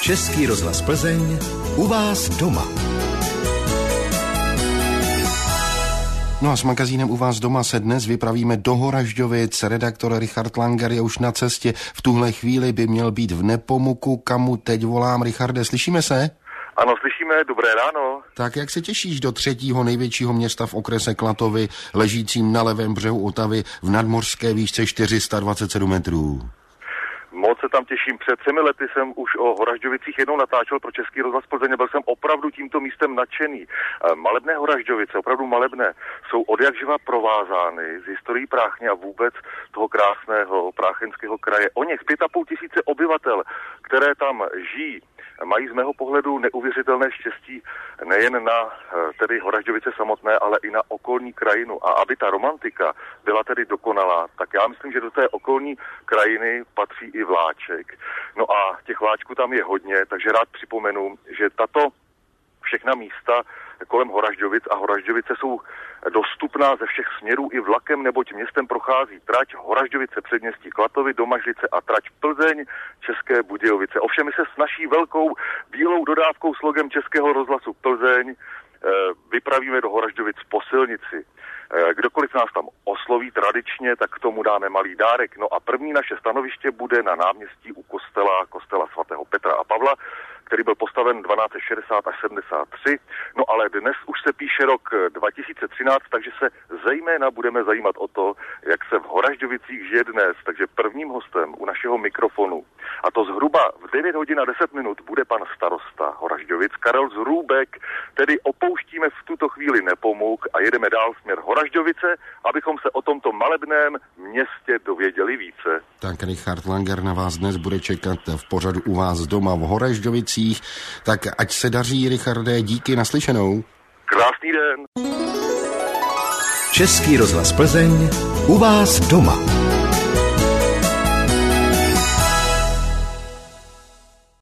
Český rozhlas Plzeň, u vás doma. No a s magazínem U vás doma se dnes vypravíme do Horažďovic. Redaktor Richard Langer je už na cestě. V tuhle chvíli by měl být v Nepomuku, kamu teď volám. Richarde, slyšíme se? Ano, slyšíme, dobré ráno. Tak jak se těšíš do třetího největšího města v okrese Klatovy, ležícím na levém břehu Otavy v nadmořské výšce 427 metrů? Moc se tam těším. Před 3 lety jsem už o Horažďovicích jednou natáčel pro Český rozhlas Plzeň. Byl jsem opravdu tímto místem nadšený. Malebné Horažďovice, opravdu malebné, jsou odjakživa provázány z historií Práchny a vůbec toho krásného práchenského kraje. O něch 5,5 tisíce obyvatel, které tam žijí, mají z mého pohledu neuvěřitelné štěstí nejen na tedy Horažďovice samotné, ale i na okolní krajinu. A aby ta romantika byla tedy dokonalá, tak já myslím, že do té okolní krajiny patří i vláček. No a těch vláčků tam je hodně, takže rád připomenu, že tato všechna místa kolem Horažďovic a Horažďovice jsou dostupná ze všech směrů i vlakem, neboť městem prochází trať Horažďovice předměstí Klatovy, Domažlice a trať Plzeň, České Budějovice. Ovšem my se s naší velkou bílou dodávkou s logem Českého rozhlasu Plzeň vypravíme do Horažďovic po silnici. Kdokoliv nás tam osloví tradičně, tak k tomu dáme malý dárek. No a první naše stanoviště bude na náměstí u kostela svatého Petra a Pavla, který byl postaven 1260 až 73. No ale dnes už se píše rok 2013, takže se zejména budeme zajímat o to, jak se v Horažďovicích žije dnes. Takže prvním hostem u našeho mikrofonu, a to zhruba v 9 hodin a 10 minut, bude pan starosta Horažďovic Karel Zrůbek. Tedy opouštíme v tuto chvíli Nepomuk a jedeme dál směr Horažďovice, abychom se o tomto malebném městě dověděli více. Tak Richard Langer na vás dnes bude čekat v pořadu U vás doma v Horažďovicích. Tak ať se daří, Richarde, díky, naslyšenou. Krásný den. Český rozhlas Plzeň, u vás doma.